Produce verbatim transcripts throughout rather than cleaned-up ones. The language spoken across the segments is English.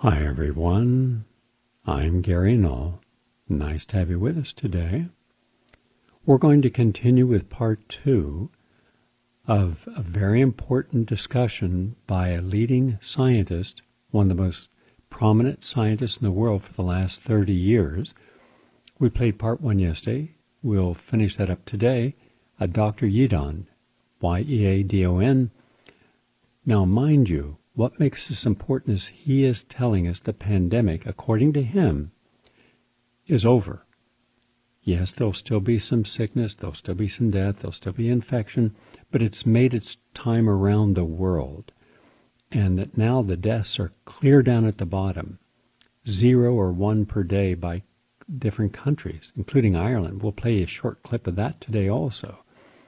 Hi everyone, I'm Gary Null. Nice to have you with us today. We're going to continue with part two of a very important discussion by a leading scientist, one of the most prominent scientists in the world for the last thirty years. We played part one yesterday. We'll finish that up today. Uh, Doctor Yeadon, Y E A D O N. Now, mind you, what makes this important is he is telling us the pandemic, according to him, is over. Yes, there'll still be some sickness, there'll still be some death, there'll still be infection, but it's made its time around the world. And that now the deaths are clear down at the bottom, zero or one per day by different countries, including Ireland. We'll play a short clip of that today also.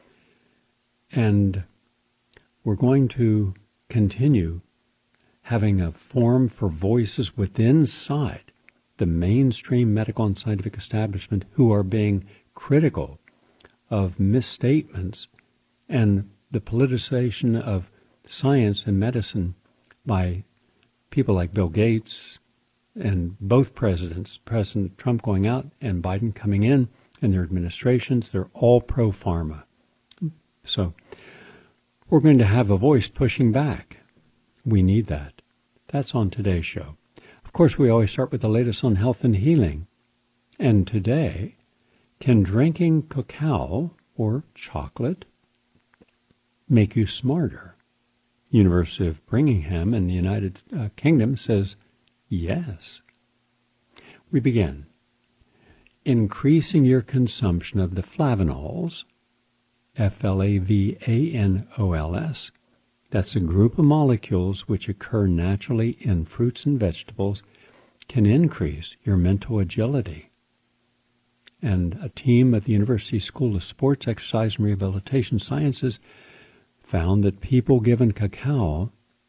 And we're going to continue having a forum for voices within inside the mainstream medical and scientific establishment who are being critical of misstatements and the politicization of science and medicine by people like Bill Gates and both presidents, President Trump going out and Biden coming in, and their administrations. They're all pro-pharma. So we're going to have a voice pushing back. We need that. That's on today's show. Of course, we always start with the latest on health and healing. And today, can drinking cacao or chocolate make you smarter? University of Birmingham in the United uh, Kingdom says yes. We begin. Increasing your consumption of the flavonols, F L A V A N O L S, that's a group of molecules which occur naturally in fruits and vegetables, can increase your mental agility. And a team at the University School of Sports, Exercise, and Rehabilitation Sciences found that people given cacao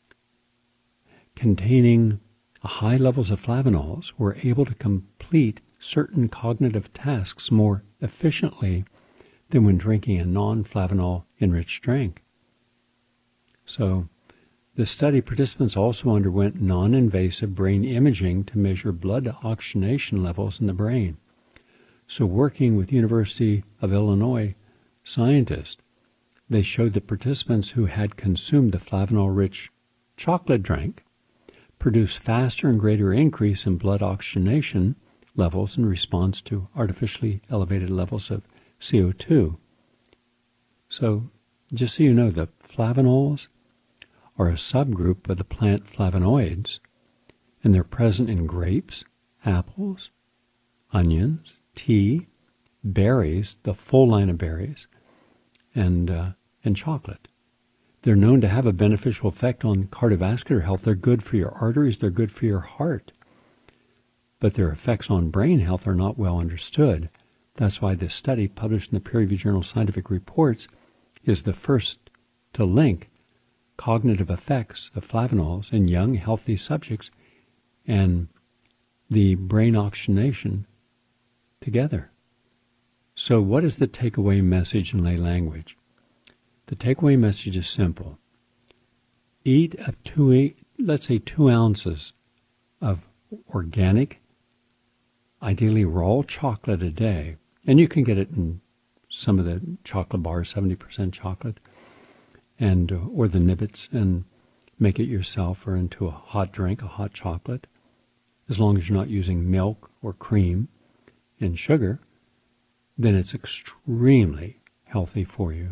containing high levels of flavonols were able to complete certain cognitive tasks more efficiently than when drinking a non-flavanol-enriched drink. So, the study participants also underwent non-invasive brain imaging to measure blood oxygenation levels in the brain. So, working with University of Illinois scientists, they showed that participants who had consumed the flavanol-rich chocolate drink produced faster and greater increase in blood oxygenation levels in response to artificially elevated levels of C O two. So, just so you know, the flavonols are a subgroup of the plant flavonoids, and they're present in grapes, apples, onions, tea, berries, the full line of berries, and uh, and chocolate. They're known to have a beneficial effect on cardiovascular health. They're good for your arteries, they're good for your heart. But their effects on brain health are not well understood. That's why this study, published in the peer-reviewed journal Scientific Reports, is the first to link cognitive effects of flavonols in young, healthy subjects and the brain oxygenation together. So what is the takeaway message in lay language? The takeaway message is simple. Eat up to, let's say, two ounces of organic, ideally raw chocolate a day. And you can get it in some of the chocolate bars, seventy percent chocolate, and uh, or the Nibbits, and make it yourself or into a hot drink, a hot chocolate, as long as you're not using milk or cream and sugar, then it's extremely healthy for you.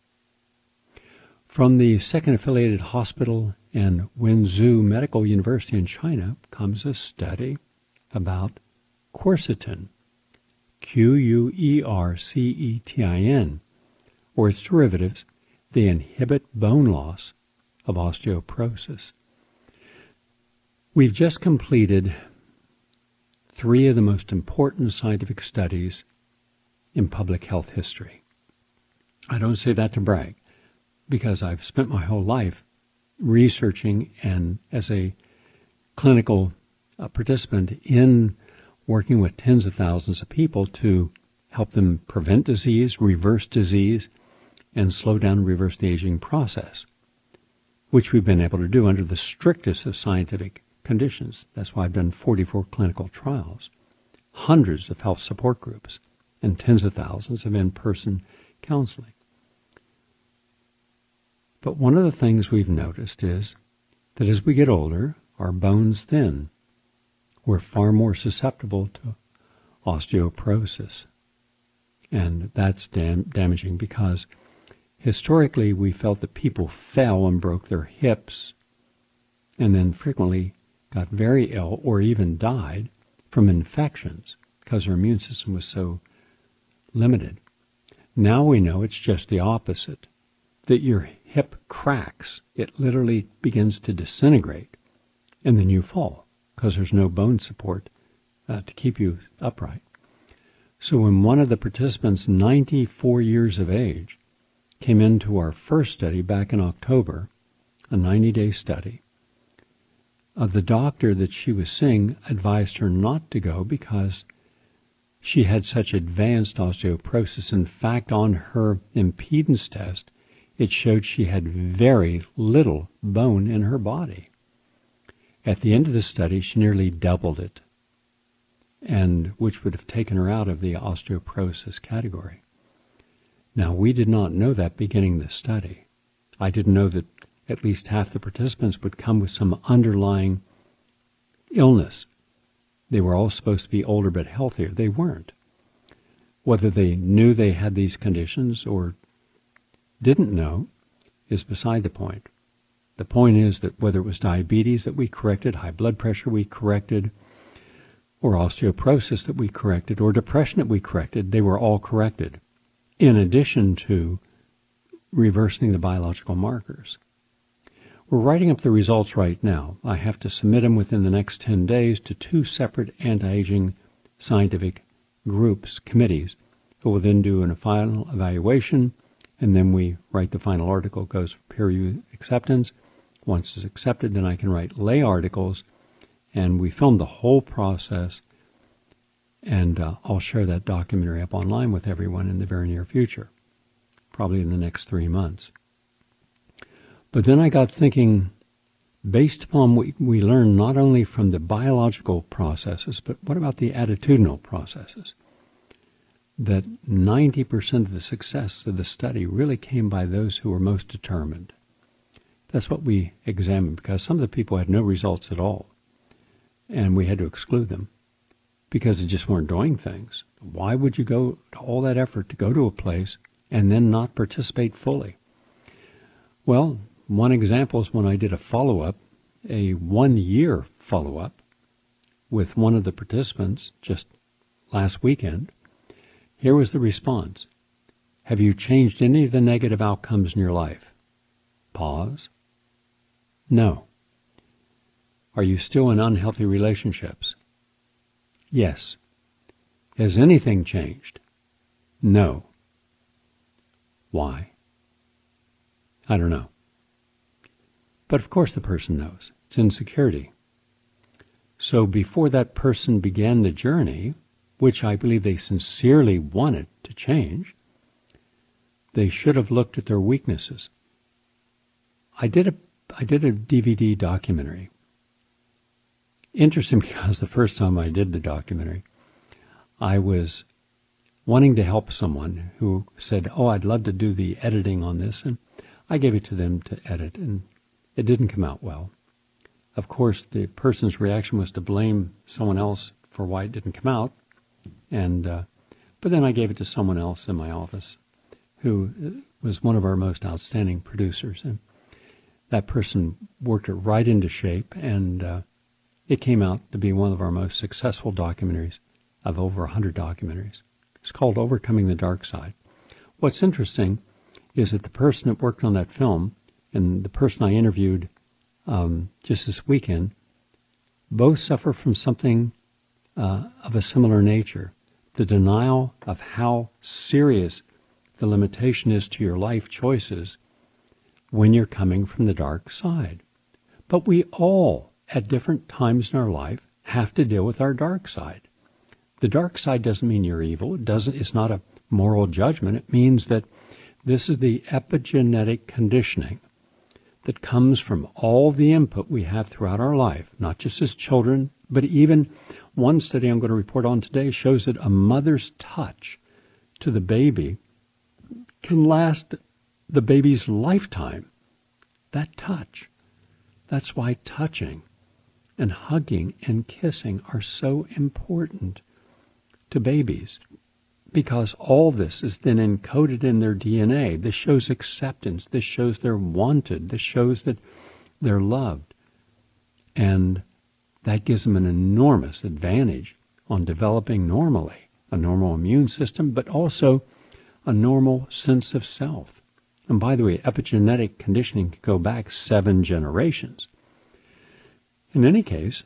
From the Second Affiliated Hospital and Wenzhou Medical University in China comes a study about quercetin, Q U E R C E T I N, or its derivatives. They inhibit bone loss of osteoporosis. We've just completed three of the most important scientific studies in public health history. I don't say that to brag, because I've spent my whole life researching and as a clinical uh, participant in working with tens of thousands of people to help them prevent disease, reverse disease, and slow down and reverse the aging process, which we've been able to do under the strictest of scientific conditions. That's why I've done forty-four clinical trials, hundreds of health support groups, and tens of thousands of in-person counseling. But one of the things we've noticed is that as we get older, our bones thin. We're far more susceptible to osteoporosis. And that's dam- damaging because historically we felt that people fell and broke their hips and then frequently got very ill or even died from infections because our immune system was so limited. Now we know it's just the opposite, that your hip cracks. It literally begins to disintegrate, and then you fall because there's no bone support uh, to keep you upright. So when one of the participants, ninety-four years of age, came into our first study back in October, a ninety-day study, uh, the doctor that she was seeing advised her not to go because she had such advanced osteoporosis. In fact, on her impedance test, it showed she had very little bone in her body. At the end of the study, she nearly doubled it, and which would have taken her out of the osteoporosis category. Now, we did not know that beginning the study. I didn't know that at least half the participants would come with some underlying illness. They were all supposed to be older but healthier. They weren't. Whether they knew they had these conditions or didn't know is beside the point. The point is that whether it was diabetes that we corrected, high blood pressure we corrected, or osteoporosis that we corrected, or depression that we corrected, they were all corrected, in addition to reversing the biological markers. We're writing up the results right now. I have to submit them within the next ten days to two separate anti-aging scientific groups, committees, who will then do a final evaluation, and then we write the final article, goes for peer review acceptance. Once it's accepted, then I can write lay articles, and we film the whole process, and uh, I'll share that documentary up online with everyone in the very near future, probably in the next three months. But then I got thinking, based upon what we learned not only from the biological processes, but what about the attitudinal processes? That ninety percent of the success of the study really came by those who were most determined. That's what we examined, because some of the people had no results at all, and we had to exclude them because they just weren't doing things. Why would you go to all that effort to go to a place and then not participate fully? Well, one example is when I did a follow-up, a one-year follow-up with one of the participants just last weekend. Here was the response. Have you changed any of the negative outcomes in your life? Pause. No. Are you still in unhealthy relationships? Yes. Has anything changed? No. Why? I don't know. But of course the person knows. It's insecurity. So before that person began the journey, which I believe they sincerely wanted to change, they should have looked at their weaknesses. I did a, I did a D V D documentary. Interesting, because the first time I did the documentary, I was wanting to help someone who said, oh, I'd love to do the editing on this, and I gave it to them to edit, and it didn't come out well. Of course, the person's reaction was to blame someone else for why it didn't come out, and uh, but then I gave it to someone else in my office who was one of our most outstanding producers, and that person worked it right into shape, and uh, it came out to be one of our most successful documentaries of over one hundred documentaries. It's called Overcoming the Dark Side. What's interesting is that the person that worked on that film and the person I interviewed um, just this weekend both suffer from something uh, of a similar nature. The denial of how serious the limitation is to your life choices when you're coming from the dark side. But we all, at different times in our life, have to deal with our dark side. The dark side doesn't mean you're evil. It doesn't, it's not a moral judgment. It means that this is the epigenetic conditioning that comes from all the input we have throughout our life, not just as children, but even one study I'm going to report on today shows that a mother's touch to the baby can last the baby's lifetime. That touch. That's why touching and hugging and kissing are so important to babies, because all this is then encoded in their D N A. This shows acceptance. This shows they're wanted. This shows that they're loved. And that gives them an enormous advantage on developing normally a normal immune system, but also a normal sense of self. And by the way, epigenetic conditioning can go back seven generations. In any case,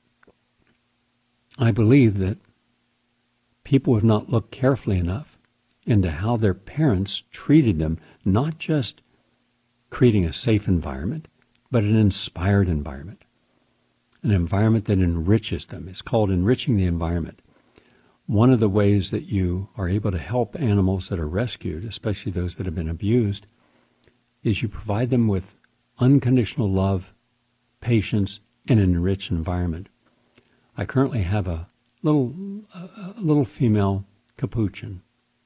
I believe that people have not looked carefully enough into how their parents treated them, not just creating a safe environment, but an inspired environment, an environment that enriches them. It's called enriching the environment. One of the ways that you are able to help animals that are rescued, especially those that have been abused, is you provide them with unconditional love, patience, and an enriched environment. I currently have a little a little female capuchin,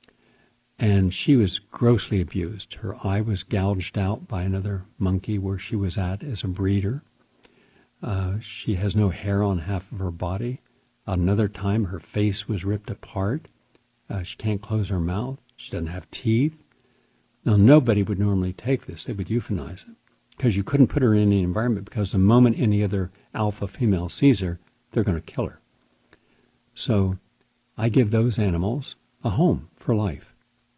and she was grossly abused. Her eye was gouged out by another monkey where she was at as a breeder. Uh, she has no hair on half of her body. Another time, her face was ripped apart. Uh, she can't close her mouth. She doesn't have teeth. Now, nobody would normally take this. They would euthanize it because you couldn't put her in any environment, because the moment any other alpha female sees her, they're going to kill her. So I give those animals a home for life.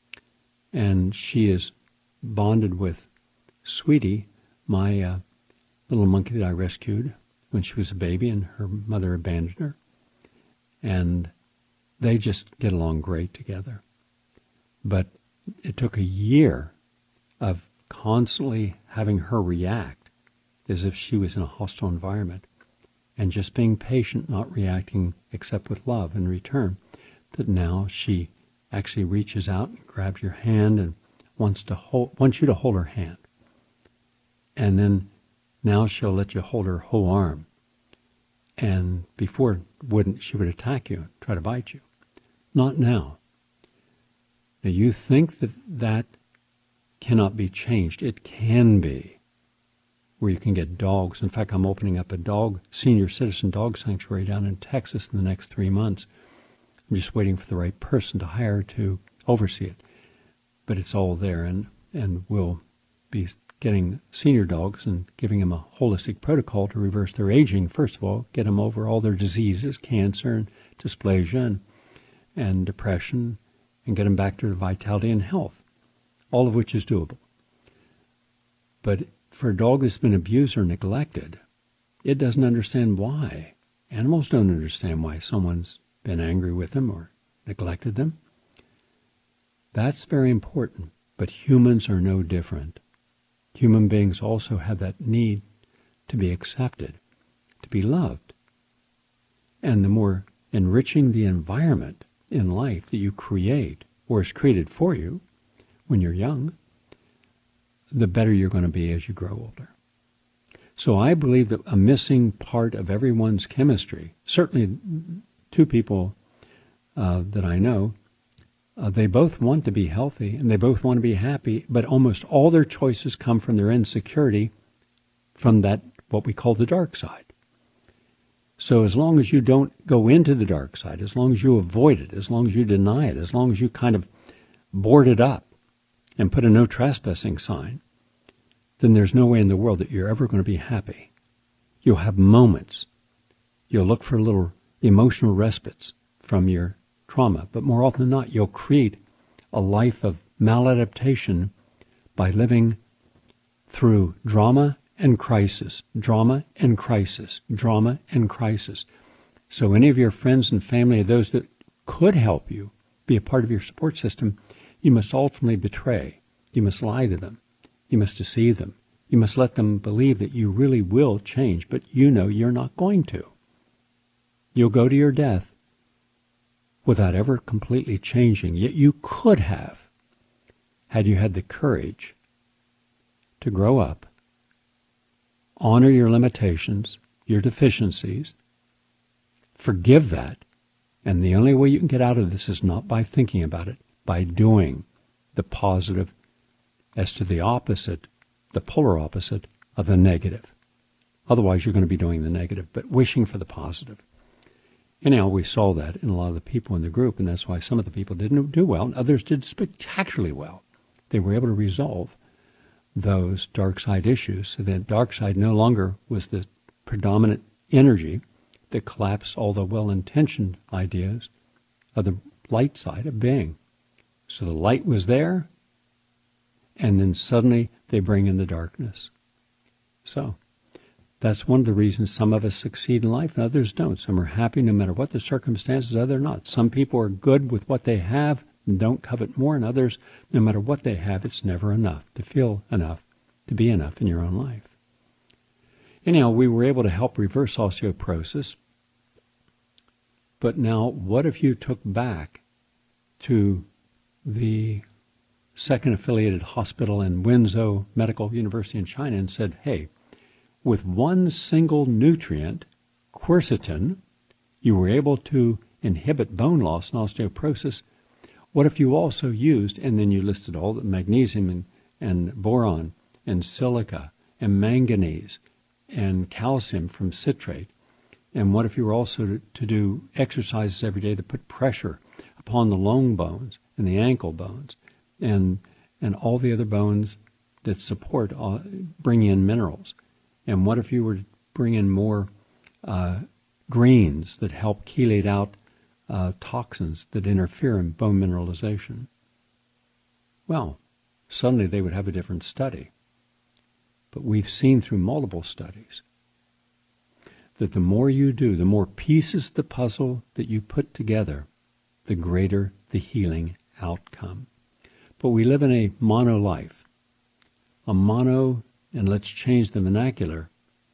And she is bonded with Sweetie, my uh, little monkey that I rescued when she was a baby and her mother abandoned her. And they just get along great together. But it took a year of constantly having her react as if she was in a hostile environment, and just being patient, not reacting except with love in return, that now she actually reaches out and grabs your hand and wants to hold, wants you to hold her hand. And then now she'll let you hold her whole arm. And before wouldn't she would attack you, try to bite you. Not now. Now you think that that cannot be changed. It can be, where you can get dogs. In fact, I'm opening up a dog, senior citizen dog sanctuary down in Texas in the next three months. I'm just waiting for the right person to hire to oversee it. But it's all there, and, and we'll be getting senior dogs and giving them a holistic protocol to reverse their aging. First of all, get them over all their diseases, cancer and dysplasia and, and depression, and get them back to their vitality and health, all of which is doable. But for a dog that's been abused or neglected, it doesn't understand why. Animals don't understand why someone's been angry with them or neglected them. That's very important, but humans are no different. Human beings also have that need to be accepted, to be loved. And the more enriching the environment in life that you create, or is created for you when you're young, the better you're going to be as you grow older. So I believe that a missing part of everyone's chemistry, certainly two people uh, that I know, uh, they both want to be healthy and they both want to be happy, but almost all their choices come from their insecurity, from that, what we call the dark side. So as long as you don't go into the dark side, as long as you avoid it, as long as you deny it, as long as you kind of board it up and put a no trespassing sign, then there's no way in the world that you're ever going to be happy. You'll have moments. You'll look for little emotional respites from your trauma, but more often than not, you'll create a life of maladaptation by living through drama and crisis, drama and crisis, drama and crisis. So any of your friends and family, those that could help you be a part of your support system, you must ultimately betray. You must lie to them. You must deceive them. You must let them believe that you really will change, but you know you're not going to. You'll go to your death without ever completely changing, yet you could have, had you had the courage to grow up honor your limitations, your deficiencies, forgive that, and the only way you can get out of this is not by thinking about it, by doing the positive as to the opposite, the polar opposite of the negative. Otherwise, you're going to be doing the negative, but wishing for the positive. Anyhow, we saw that in a lot of the people in the group, and that's why some of the people didn't do well, and others did spectacularly well. They were able to resolve those dark side issues, so that dark side no longer was the predominant energy that collapsed all the well-intentioned ideas of the light side of being. So the light was there, and then suddenly they bring in the darkness. So that's one of the reasons some of us succeed in life and others don't. Some are happy no matter what the circumstances, others are not. Some people are good with what they have and don't covet more, and others, no matter what they have, it's never enough to feel enough, to be enough in your own life. Anyhow, we were able to help reverse osteoporosis. But now, what if you took back to the second affiliated hospital in Wenzhou Medical University in China and said, hey, with one single nutrient, quercetin, you were able to inhibit bone loss and osteoporosis. What if you also used, and then you listed all the magnesium and, and boron and silica and manganese and calcium from citrate? And what if you were also to, to do exercises every day that put pressure upon the long bones and the ankle bones and and all the other bones that support, uh, bring in minerals? And what if you were to bring in more uh, greens that help chelate out uh, toxins that interfere in bone mineralization? Well, suddenly they would have a different study. But we've seen through multiple studies that the more you do, the more pieces of the puzzle that you put together, the greater the healing outcome. But we live in a mono life, a mono, and let's change the vernacular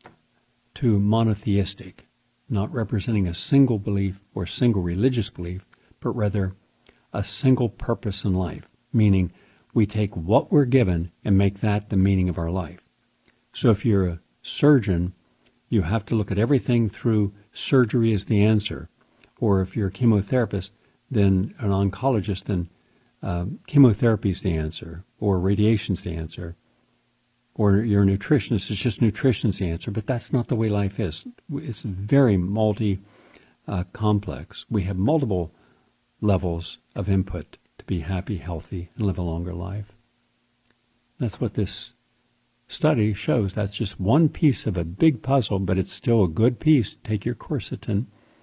to monotheistic, not representing a single belief or single religious belief, but rather a single purpose in life, meaning we take what we're given and make that the meaning of our life. So if you're a surgeon, you have to look at everything through surgery as the answer. Or if you're a chemotherapist, then an oncologist, then um, chemotherapy is the answer, or radiation's the answer. Or you're a nutritionist, it's just nutrition's the answer. But that's not the way life is. It's very multi-complex. Uh, we have multiple levels of input to be happy, healthy, and live a longer life. That's what this study shows. That's just one piece of a big puzzle, but it's still a good piece. Take your quercetin.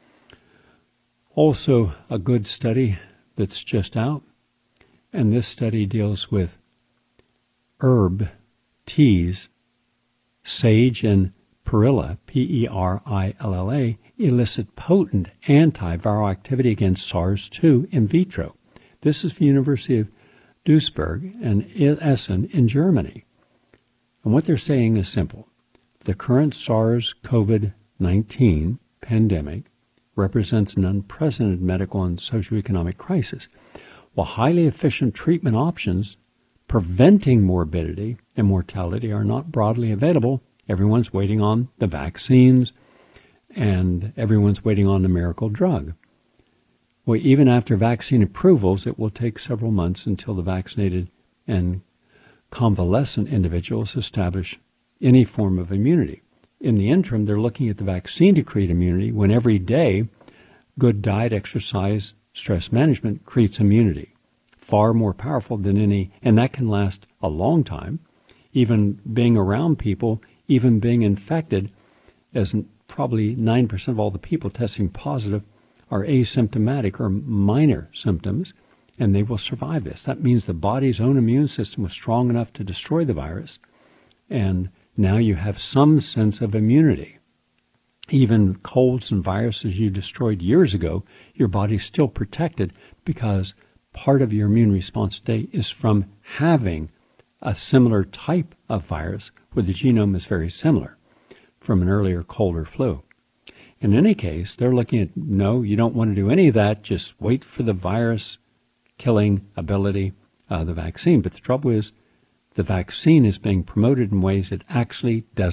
Also, a good study that's just out, and this study deals with herb teas. Sage and perilla, P E R I L L A, elicit potent antiviral activity against SARS two in vitro. This is from the University of Duisburg and Essen in Germany. And what they're saying is simple. The current SARS-CoV nineteen pandemic represents an unprecedented medical and socioeconomic crisis, while highly efficient treatment options preventing morbidity and mortality are not broadly available. Everyone's waiting on the vaccines, and everyone's waiting on the miracle drug. Well, even after vaccine approvals, it will take several months until the vaccinated and convalescent individuals establish any form of immunity. In the interim, they're looking at the vaccine to create immunity when every day good diet, exercise, stress management creates immunity. Far more powerful than any, and that can last a long time. Even being around people, even being infected, as probably nine percent of all the people testing positive are asymptomatic or minor symptoms, and they will survive this. That means the body's own immune system was strong enough to destroy the virus, and now you have some sense of immunity. Even colds and viruses you destroyed years ago, your body's still protected because part of your immune response today is from having a similar type of virus where the genome is very similar from an earlier cold or flu. In any case, they're looking at, no, you don't want to do any of that. Just wait for the virus killing ability of the vaccine. But the trouble is the vaccine is being promoted in ways that actually doesn't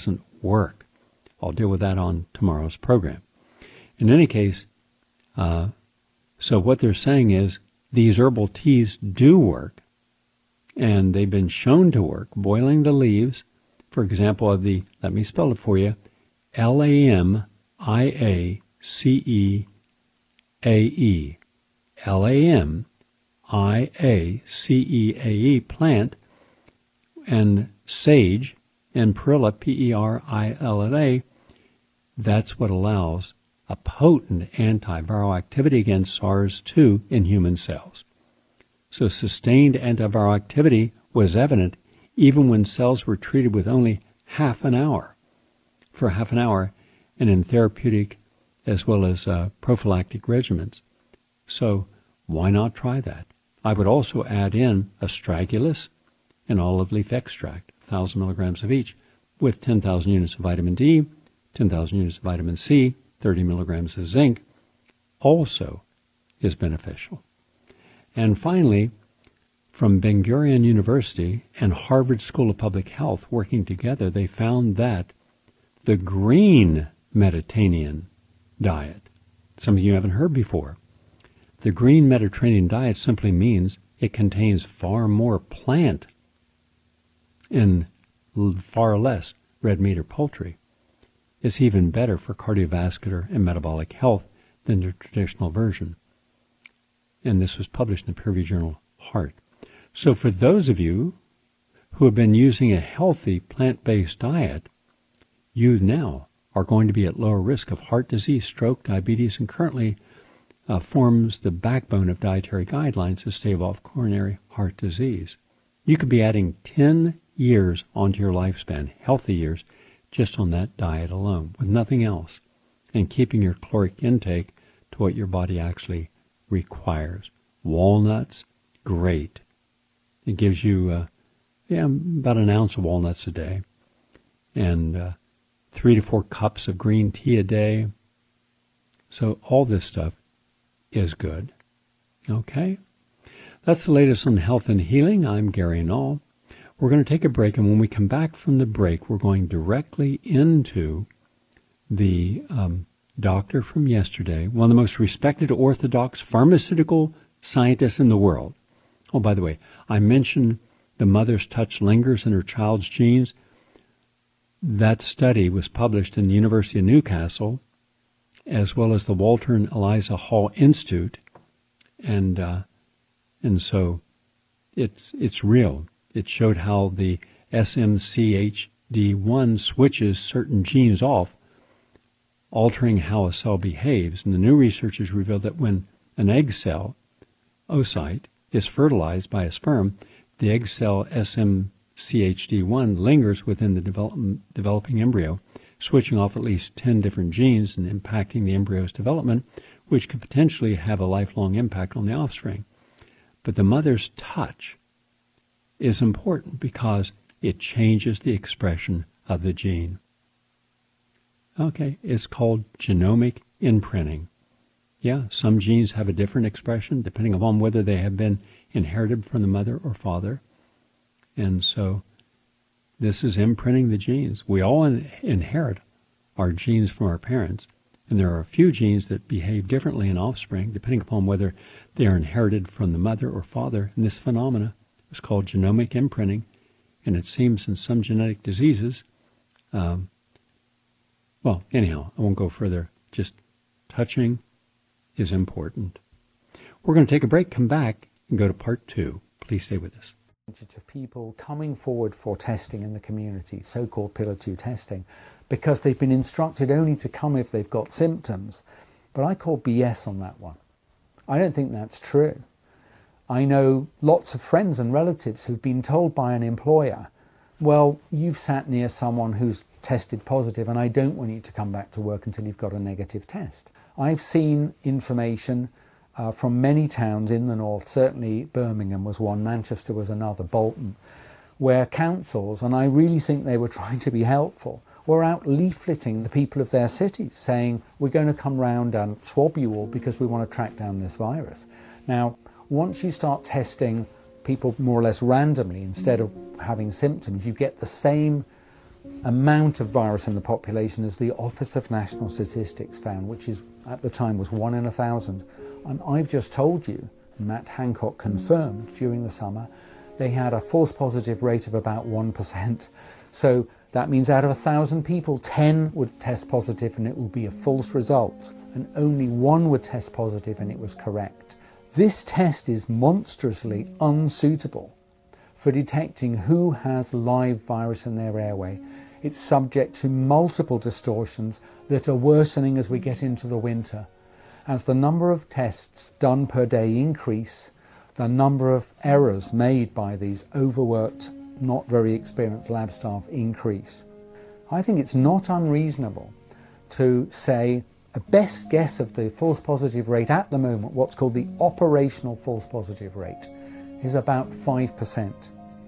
work. I'll deal with that on tomorrow's program. In any case, uh, so what they're saying is these herbal teas do work, and they've been shown to work. Boiling the leaves, for example, of the, let me spell it for you, L A M I A C E A E, L A M I A C E A E plant, and sage, and perilla, P E R I L L A, that's what allows a potent antiviral activity against SARS two in human cells. So sustained antiviral activity was evident even when cells were treated with only half an hour, for half an hour, and in therapeutic as well as uh, prophylactic regimens. So why not try that? I would also add in astragalus and olive leaf extract, one thousand milligrams of each, with ten thousand units of vitamin D, ten thousand units of vitamin C, thirty milligrams of zinc, also is beneficial. And finally, from Ben Gurion University and Harvard School of Public Health working together, they found that the green Mediterranean diet, something you haven't heard before, the green Mediterranean diet simply means it contains far more plant and far less red meat or poultry. It's even better for cardiovascular and metabolic health than the traditional version. And this was published in the peer-reviewed journal Heart. So for those of you who have been using a healthy plant-based diet, you now are going to be at lower risk of heart disease, stroke, diabetes, and currently uh, forms the backbone of dietary guidelines to stave off coronary heart disease. You could be adding ten years onto your lifespan, healthy years, just on that diet alone, with nothing else, and keeping your caloric intake to what your body actually requires. Walnuts, great. It gives you uh, yeah, about an ounce of walnuts a day, and uh, three to four cups of green tea a day. So all this stuff is good. Okay? That's the latest on health and healing. I'm Gary Null. We're going to take a break, and when we come back from the break, we're going directly into the um, doctor from yesterday, one of the most respected orthodox pharmaceutical scientists in the world. Oh, by the way, I mentioned the mother's touch lingers in her child's genes. That study was published in the University of Newcastle, as well as the Walter and Eliza Hall Institute, and uh, and so it's it's real. It showed how the S M C H D one switches certain genes off, altering how a cell behaves. And the new research has revealed that when an egg cell, oocyte, is fertilized by a sperm, the egg cell S M C H D one lingers within the develop, developing embryo, switching off at least ten different genes and impacting the embryo's development, which could potentially have a lifelong impact on the offspring. But the mother's touch is important because it changes the expression of the gene. Okay, it's called genomic imprinting. Yeah, some genes have a different expression depending upon whether they have been inherited from the mother or father. And so this is imprinting the genes. We all in- inherit our genes from our parents, and there are a few genes that behave differently in offspring depending upon whether they are inherited from the mother or father. And this phenomena is called genomic imprinting, and it seems in some genetic diseases, um, well, anyhow, I won't go further. Just touching is important. We're going to take a break, come back, and go to part two. Please stay with us. Of people coming forward for testing in the community, so-called pillar two testing, because they've been instructed only to come if they've got symptoms. But I call B S on that one. I don't think that's true. I know lots of friends and relatives who've been told by an employer, well, you've sat near someone who's tested positive and I don't want you to come back to work until you've got a negative test. I've seen information uh, from many towns in the north, certainly Birmingham was one, Manchester was another, Bolton, where councils, and I really think they were trying to be helpful, were out leafleting the people of their cities, saying, we're going to come round and swab you all because we want to track down this virus. Now, once you start testing people more or less randomly, instead of having symptoms, you get the same amount of virus in the population as the Office of National Statistics found, which is at the time was one in a thousand. And I've just told you, Matt Hancock confirmed during the summer, they had a false positive rate of about one percent. So that means out of a thousand people, ten would test positive and it would be a false result, and only one would test positive and it was correct. This test is monstrously unsuitable for detecting who has live virus in their airway. It's subject to multiple distortions that are worsening as we get into the winter. As the number of tests done per day increase, the number of errors made by these overworked, not very experienced lab staff increase. I think it's not unreasonable to say a best guess of the false positive rate at the moment, what's called the operational false positive rate, is about five percent.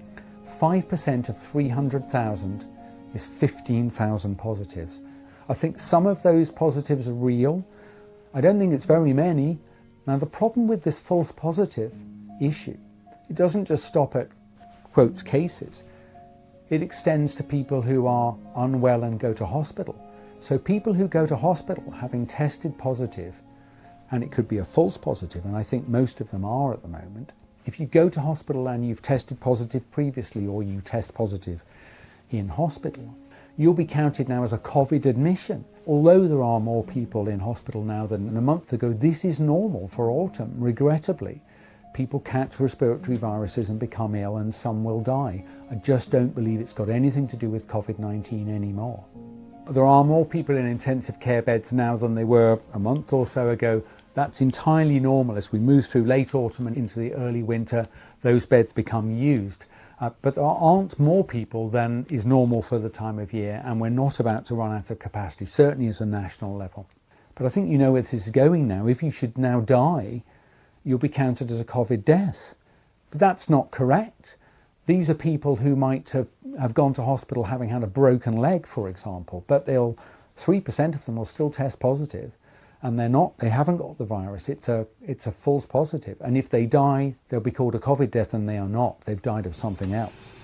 five percent of three hundred thousand is fifteen thousand positives. I think some of those positives are real. I don't think it's very many. Now, the problem with this false positive issue, it doesn't just stop at, quotes, cases. It extends to people who are unwell and go to hospital. So people who go to hospital having tested positive, and it could be a false positive, and I think most of them are at the moment. If you go to hospital and you've tested positive previously, or you test positive in hospital, you'll be counted now as a COVID admission. Although there are more people in hospital now than a month ago, this is normal for autumn, regrettably. People catch respiratory viruses and become ill, and some will die. I just don't believe it's got anything to do with COVID nineteen anymore. There are more people in intensive care beds now than there were a month or so ago. That's entirely normal. As we move through late autumn and into the early winter, those beds become used. Uh, but there aren't more people than is normal for the time of year, and we're not about to run out of capacity, certainly as a national level. But I think you know where this is going now. If you should now die, you'll be counted as a COVID death. But that's not correct. These are people who might have, have gone to hospital having had a broken leg, for example, but they'll three percent of them will still test positive, and they're not, they haven't got the virus. It's a, it's a false positive. And if they die, they'll be called a COVID death, and they are not. They've died of something else.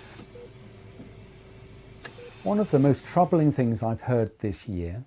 One of the most troubling things I've heard this year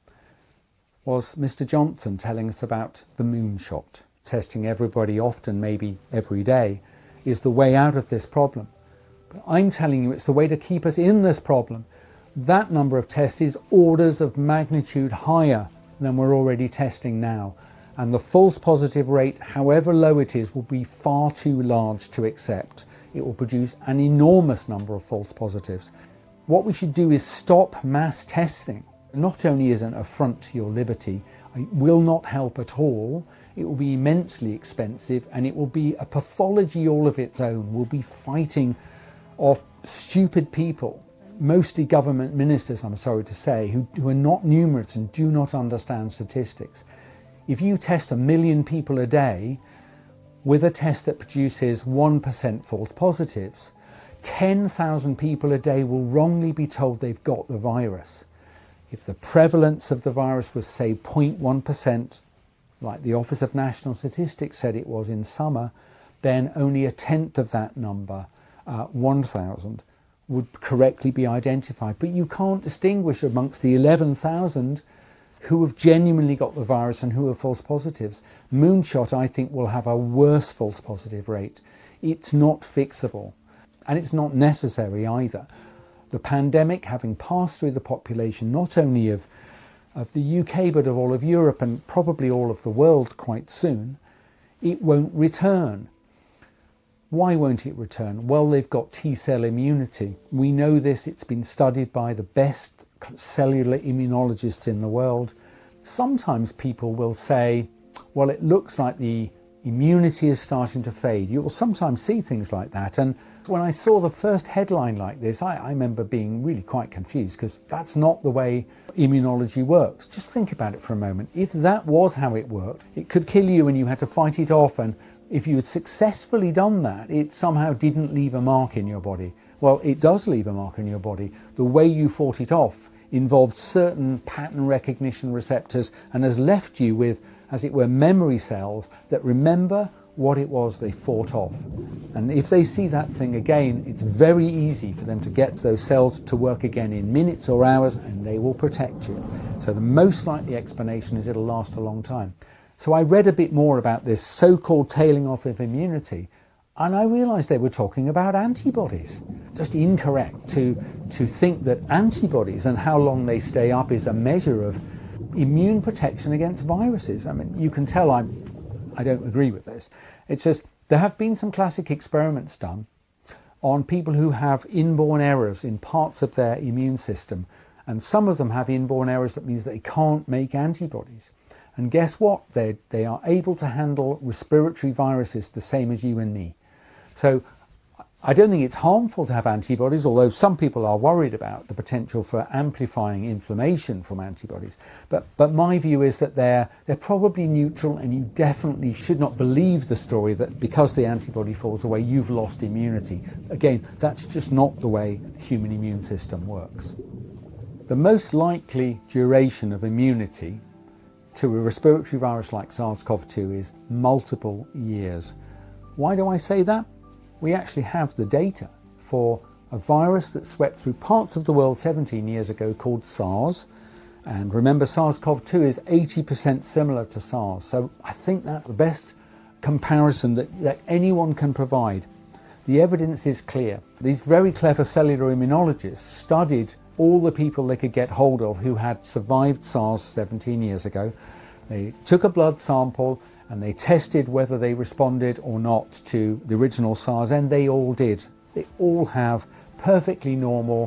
was Mister Johnson telling us about the moonshot. Testing everybody often, maybe every day, is the way out of this problem. But I'm telling you it's the way to keep us in this problem. That number of tests is orders of magnitude higher than we're already testing now. And the false positive rate, however low it is, will be far too large to accept. It will produce an enormous number of false positives. What we should do is stop mass testing. Not only is it an affront to your liberty, it will not help at all. It will be immensely expensive, and it will be a pathology all of its own. We'll be fighting off stupid people, mostly government ministers, I'm sorry to say, who, who are not numerate and do not understand statistics. If you test a million people a day with a test that produces one percent false positives, ten thousand people a day will wrongly be told they've got the virus. If the prevalence of the virus was, say, zero point one percent, like the Office of National Statistics said it was in summer, then only a tenth of that number, uh, one thousand, would correctly be identified. But you can't distinguish amongst the eleven thousand who have genuinely got the virus and who are false positives. Moonshot, I think, will have a worse false positive rate. It's not fixable, and it's not necessary either. The pandemic, having passed through the population, not only of, of the U K, but of all of Europe and probably all of the world quite soon, it won't return. Why won't it return? Well, they've got T-cell immunity. We know this. It's been studied by the best cellular immunologists in the world. Sometimes people will say, well, it looks like the immunity is starting to fade. You'll sometimes see things like that. And when I saw the first headline like this, I, I remember being really quite confused, because that's not the way immunology works. Just think about it for a moment. If that was how it worked, it could kill you and you had to fight it off, and if you had successfully done that, it somehow didn't leave a mark in your body. Well, it does leave a mark in your body. The way you fought it off involved certain pattern recognition receptors and has left you with, as it were, memory cells that remember what it was they fought off. And if they see that thing again, it's very easy for them to get those cells to work again in minutes or hours, and they will protect you. So the most likely explanation is it'll last a long time. So I read a bit more about this so-called tailing off of immunity, and I realized they were talking about antibodies. Just incorrect to, to think that antibodies and how long they stay up is a measure of immune protection against viruses. I mean, you can tell I'm, I don't agree with this. It's just, there have been some classic experiments done on people who have inborn errors in parts of their immune system, and some of them have inborn errors that means they can't make antibodies. And guess what? They, they are able to handle respiratory viruses the same as you and me. So I don't think it's harmful to have antibodies, although some people are worried about the potential for amplifying inflammation from antibodies. But, but my view is that they're, they're probably neutral, and you definitely should not believe the story that because the antibody falls away, you've lost immunity. Again, that's just not the way the human immune system works. The most likely duration of immunity to a respiratory virus like SARS CoV two is multiple years. Why do I say that? We actually have the data for a virus that swept through parts of the world seventeen years ago called SARS. And remember, SARS CoV two is eighty percent similar to SARS. So I think that's the best comparison that, that anyone can provide. The evidence is clear. These very clever cellular immunologists studied all the people they could get hold of who had survived SARS seventeen years ago. They took a blood sample and they tested whether they responded or not to the original SARS, and they all did. They all have perfectly normal,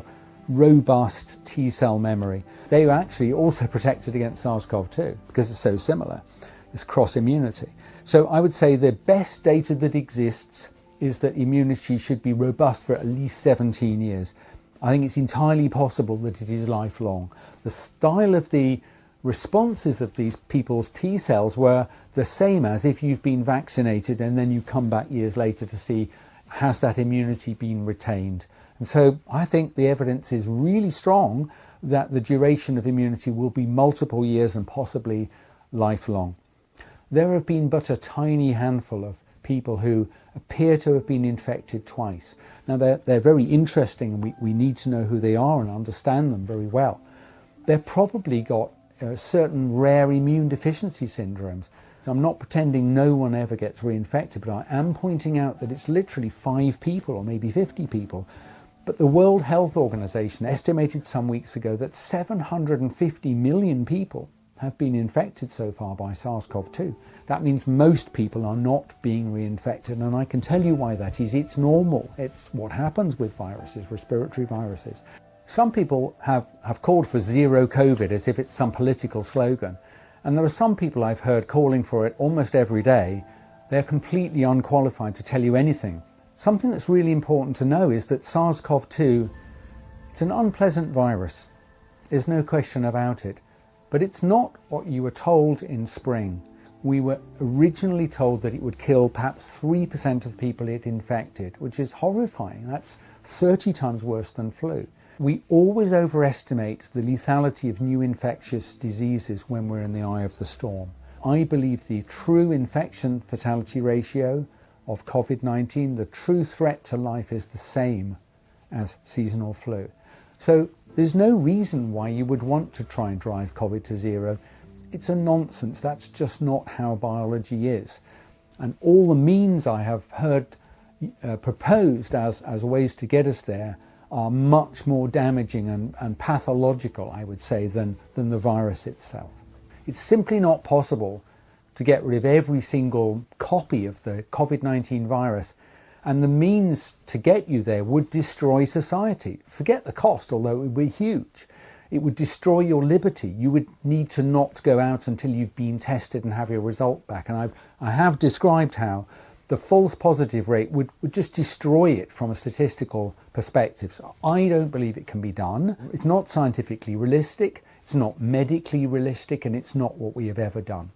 robust T cell memory. They were actually also protected against SARS CoV two because it's so similar, this cross immunity. So I would say the best data that exists is that immunity should be robust for at least seventeen years. I think it's entirely possible that it is lifelong. The style of the responses of these people's T cells were the same as if you've been vaccinated and then you come back years later to see has that immunity been retained. And so I think the evidence is really strong that the duration of immunity will be multiple years and possibly lifelong. There have been but a tiny handful of people who appear to have been infected twice. Now they're, they're very interesting, and we, we need to know who they are and understand them very well. They've probably got uh, certain rare immune deficiency syndromes. So I'm not pretending no one ever gets reinfected, but I am pointing out that it's literally five people or maybe fifty people. But the World Health Organization estimated some weeks ago that seven hundred fifty million people have been infected so far by SARS CoV two. That means most people are not being reinfected, and I can tell you why that is. It's normal. It's what happens with viruses, respiratory viruses. Some people have, have called for zero COVID as if it's some political slogan, and there are some people I've heard calling for it almost every day. They're completely unqualified to tell you anything. Something that's really important to know is that SARS CoV two, it's an unpleasant virus. There's no question about it. But it's not what you were told in spring. We were originally told that it would kill perhaps three percent of the people it infected, which is horrifying. That's thirty times worse than flu. We always overestimate the lethality of new infectious diseases when we're in the eye of the storm. I believe the true infection fatality ratio of COVID nineteen, the true threat to life, is the same as seasonal flu. So there's no reason why you would want to try and drive COVID to zero. It's a nonsense. That's just not how biology is. And all the means I have heard uh, proposed as, as ways to get us there are much more damaging and, and pathological, I would say, than, than the virus itself. It's simply not possible to get rid of every single copy of the COVID nineteen virus, and the means to get you there would destroy society. Forget the cost, although it would be huge. It would destroy your liberty. You would need to not go out until you've been tested and have your result back. And I've, I have described how the false positive rate would, would just destroy it from a statistical perspective. So I don't believe it can be done. It's not scientifically realistic, it's not medically realistic, and it's not what we have ever done.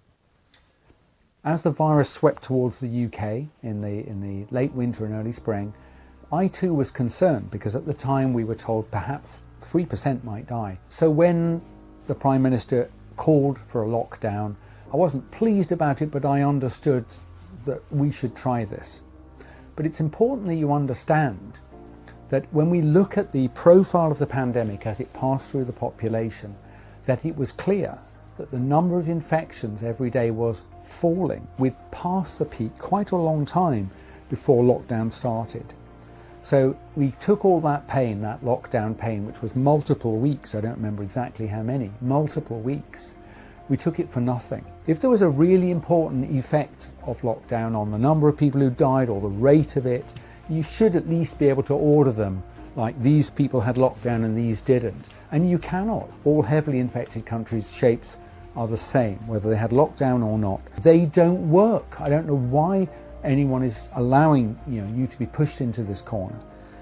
As the virus swept towards the U K in the, in the late winter and early spring, I too was concerned because at the time we were told perhaps three percent might die. So when the Prime Minister called for a lockdown, I wasn't pleased about it, but I understood that we should try this. But it's important that you understand that when we look at the profile of the pandemic as it passed through the population, that it was clear that the number of infections every day was falling. We'd passed the peak quite a long time before lockdown started. So we took all that pain, that lockdown pain, which was multiple weeks, I don't remember exactly how many, multiple weeks, we took it for nothing. If there was a really important effect of lockdown on the number of people who died or the rate of it, you should at least be able to order them like these people had lockdown and these didn't. And you cannot. All heavily infected countries' shapes are the same, whether they had lockdown or not. They don't work. I don't know why anyone is allowing you know, you to be pushed into this corner.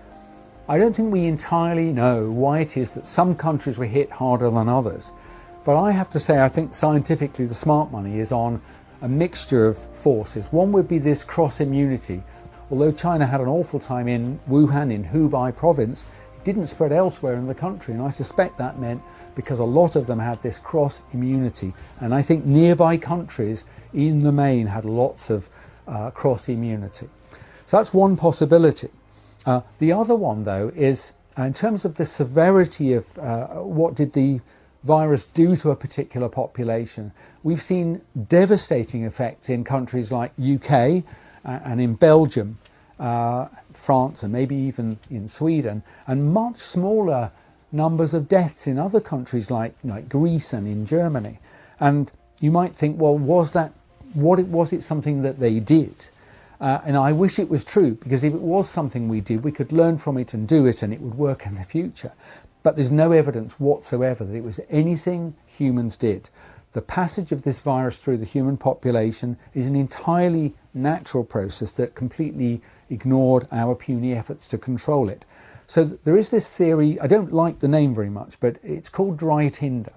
I don't think we entirely know why it is that some countries were hit harder than others. But I have to say, I think scientifically the smart money is on a mixture of forces. One would be this cross-immunity. Although China had an awful time in Wuhan, in Hubei province, it didn't spread elsewhere in the country. And I suspect that meant because a lot of them had this cross-immunity. And I think nearby countries, in the main, had lots of uh, cross-immunity. So that's one possibility. Uh, the other one, though, is uh, in terms of the severity of uh, what did the virus do to a particular population, we've seen devastating effects in countries like U K uh, and in Belgium, uh, France, and maybe even in Sweden, and much smaller numbers of deaths in other countries like, like Greece and in Germany. And you might think, well, was that, what it, was it something that they did? Uh, and I wish it was true, because if it was something we did, we could learn from it and do it and it would work in the future. But there's no evidence whatsoever that it was anything humans did. The passage of this virus through the human population is an entirely natural process that completely ignored our puny efforts to control it. So there is this theory, I don't like the name very much, but it's called dry tinder.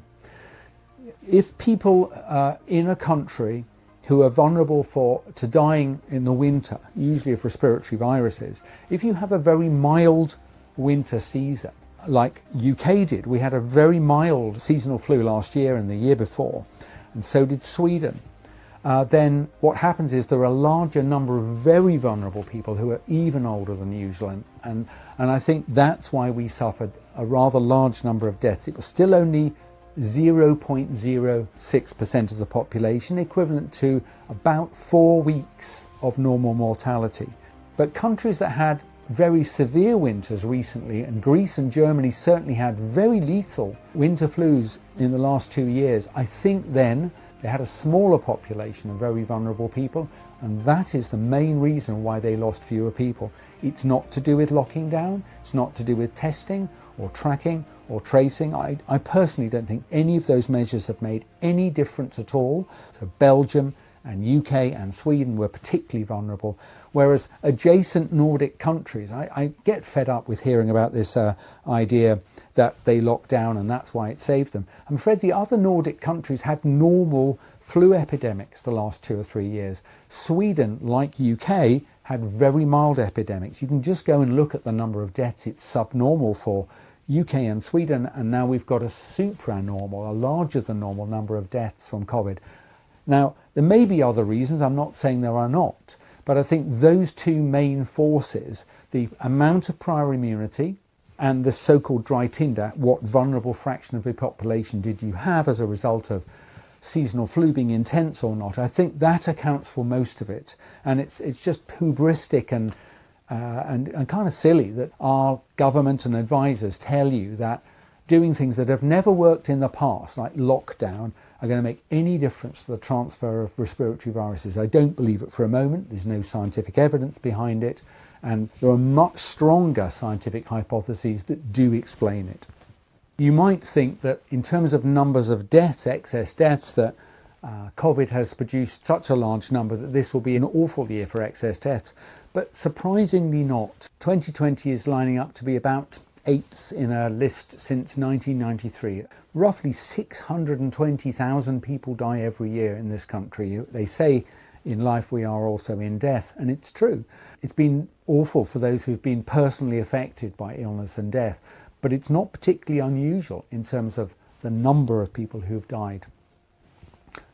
If people uh, in a country who are vulnerable for to dying in the winter, usually of respiratory viruses, if you have a very mild winter season, like U K did, we had a very mild seasonal flu last year and the year before, and so did Sweden, uh, then what happens is there are a larger number of very vulnerable people who are even older than usual, and, and, and I think that's why we suffered a rather large number of deaths. It was still only zero point zero six percent of the population, equivalent to about four weeks of normal mortality. But countries that had very severe winters recently, and Greece and Germany certainly had very lethal winter flus in the last two years, I think then they had a smaller population of very vulnerable people, and that is the main reason why they lost fewer people. It's not to do with locking down, it's not to do with testing or tracking or tracing. I, I personally don't think any of those measures have made any difference at all. So Belgium and U K and Sweden were particularly vulnerable, whereas adjacent Nordic countries, I, I get fed up with hearing about this uh, idea that they locked down and that's why it saved them. I'm afraid the other Nordic countries had normal flu epidemics the last two or three years. Sweden, like U K, had very mild epidemics. You can just go and look at the number of deaths. It's subnormal for U K and Sweden, and now we've got a supranormal, a larger than normal number of deaths from COVID. Now, there may be other reasons, I'm not saying there are not, but I think those two main forces, the amount of prior immunity and the so-called dry tinder, what vulnerable fraction of the population did you have as a result of seasonal flu being intense or not, I think that accounts for most of it. And it's, it's just hubristic and, uh, and, and kind of silly that our government and advisors tell you that doing things that have never worked in the past, like lockdown, are going to make any difference to the transfer of respiratory viruses. I don't believe it for a moment. There's no scientific evidence behind it, and there are much stronger scientific hypotheses that do explain it. You might think that in terms of numbers of deaths, excess deaths, that uh, COVID has produced such a large number that this will be an awful year for excess deaths, but surprisingly not. twenty twenty is lining up to be about eighth in a list since nineteen ninety-three. Roughly six hundred twenty thousand people die every year in this country. They say in life we are also in death, and it's true. It's been awful for those who've been personally affected by illness and death, but it's not particularly unusual in terms of the number of people who've died.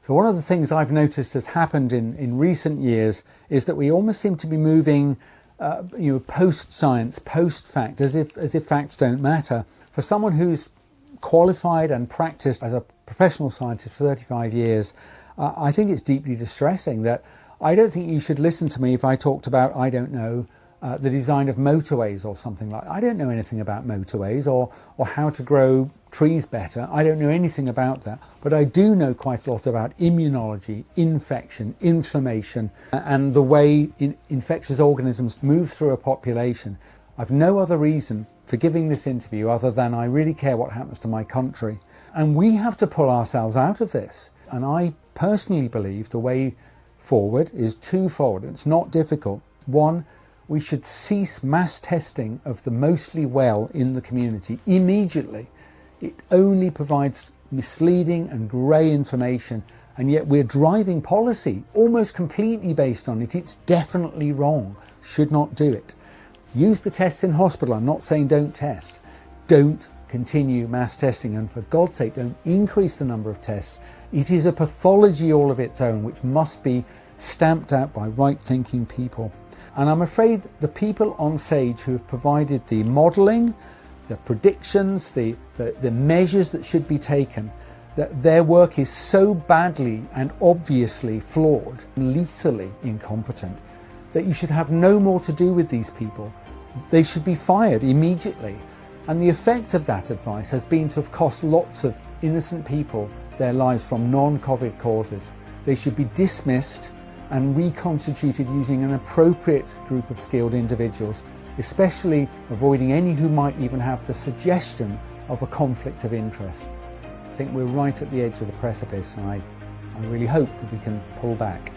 So one of the things I've noticed has happened in, in recent years is that we almost seem to be moving uh, you know, post-science, post-fact, as if, as if facts don't matter. For someone who's qualified and practiced as a professional scientist for thirty-five years, uh, I think it's deeply distressing that I don't think you should listen to me if I talked about, I don't know, uh, the design of motorways or something like that. I don't know anything about motorways or, or how to grow trees better. I don't know anything about that, but I do know quite a lot about immunology, infection, inflammation, and the way in infectious organisms move through a population. I've no other reason for giving this interview other than I really care what happens to my country. And we have to pull ourselves out of this. And I personally believe the way forward is twofold. It's not difficult. One, we should cease mass testing of the mostly well in the community immediately. It only provides misleading and grey information, and yet we're driving policy almost completely based on it. It's definitely wrong. Should not do it. Use the tests in hospital. I'm not saying don't test. Don't continue mass testing, and for God's sake, don't increase the number of tests. It is a pathology all of its own, which must be stamped out by right-thinking people. And I'm afraid the people on SAGE who have provided the modelling, the predictions, the, the, the measures that should be taken, that their work is so badly and obviously flawed, lethally incompetent, that you should have no more to do with these people. They should be fired immediately. And the effect of that advice has been to have cost lots of innocent people their lives from non-COVID causes. They should be dismissed and reconstituted using an appropriate group of skilled individuals, especially avoiding any who might even have the suggestion of a conflict of interest. I think we're right at the edge of the precipice, and I, I really hope that we can pull back.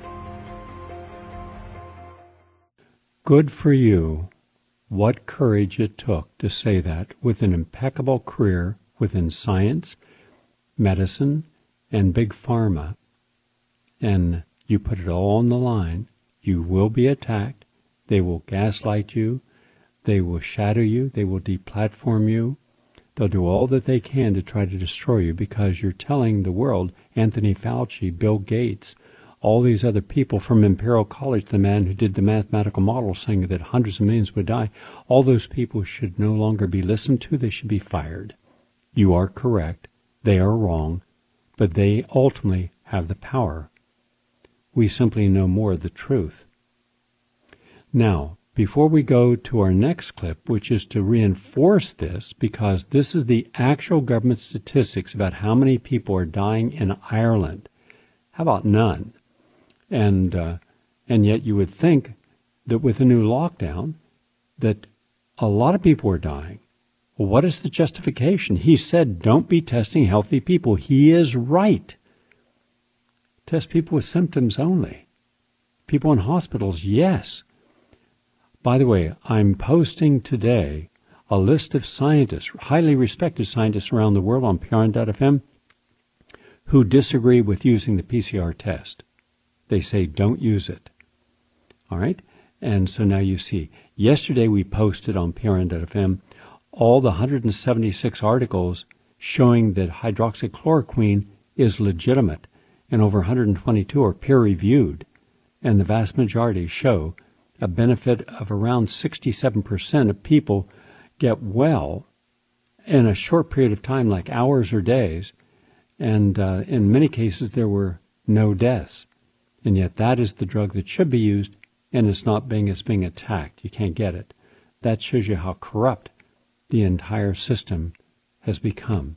Good for you. What courage it took to say that with an impeccable career within science, medicine, and big pharma. And you put it all on the line. You will be attacked. They will gaslight you. They will shadow you. They will deplatform you. They'll do all that they can to try to destroy you because you're telling the world, Anthony Fauci, Bill Gates, all these other people from Imperial College, the man who did the mathematical model saying that hundreds of millions would die, all those people should no longer be listened to. They should be fired. You are correct. They are wrong. But they ultimately have the power. We simply know more of the truth. Now, before we go to our next clip, which is to reinforce this, because this is the actual government statistics about how many people are dying in Ireland. How about none? And uh, and yet you would think that with a new lockdown, that a lot of people are dying. Well, what is the justification? He said, don't be testing healthy people. He is right. Test people with symptoms only. People in hospitals, yes. By the way, I'm posting today a list of scientists, highly respected scientists around the world on P R N dot F M, who disagree with using the P C R test. They say don't use it. All right? And so now you see, yesterday we posted on P R N dot F M all the one hundred seventy-six articles showing that hydroxychloroquine is legitimate, and over one hundred twenty-two are peer-reviewed, and the vast majority show a benefit of around sixty-seven percent of people get well in a short period of time, like hours or days, and uh, in many cases there were no deaths. And yet that is the drug that should be used, and it's not being, it's being attacked. You can't get it. That shows you how corrupt the entire system has become.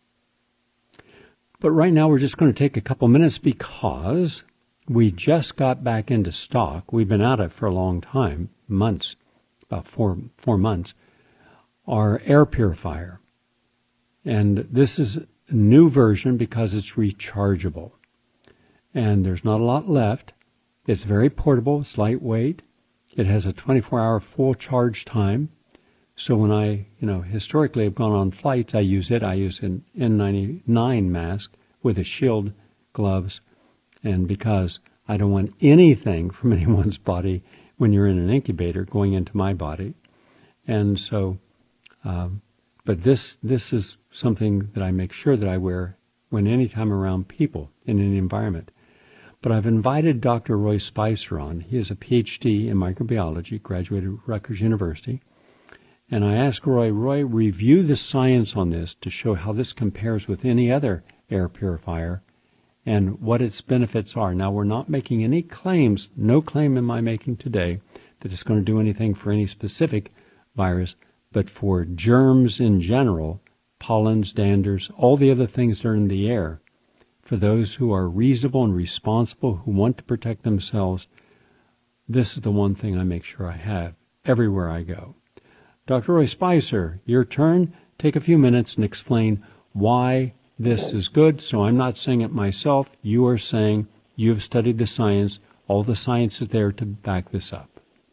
But right now we're just going to take a couple minutes because we just got back into stock. We've been at it for a long time, months, about four four months, our air purifier. And this is a new version because it's rechargeable. And there's not a lot left. It's very portable. It's lightweight. It has a twenty-four hour full charge time. So when I, you know, historically have gone on flights, I use it. I use an N ninety-nine mask with a shield, gloves, and because I don't want anything from anyone's body when you're in an incubator going into my body. And so, um, but this this is something that I make sure that I wear when anytime around people in an environment. But I've invited Doctor Roy Spicer on. He is a P H D in microbiology, graduated at Rutgers University. And I asked Roy, Roy, review the science on this to show how this compares with any other air purifier and what its benefits are. Now, we're not making any claims, no claim am I making today that it's going to do anything for any specific virus, but for germs in general, pollens, danders, all the other things that are in the air, for those who are reasonable and responsible, who want to protect themselves, this is the one thing I make sure I have everywhere I go. Doctor Roy Spicer, your turn. Take a few minutes and explain why this is good. So I'm not saying it myself. You are saying you've studied the science. All the science is there to back this up.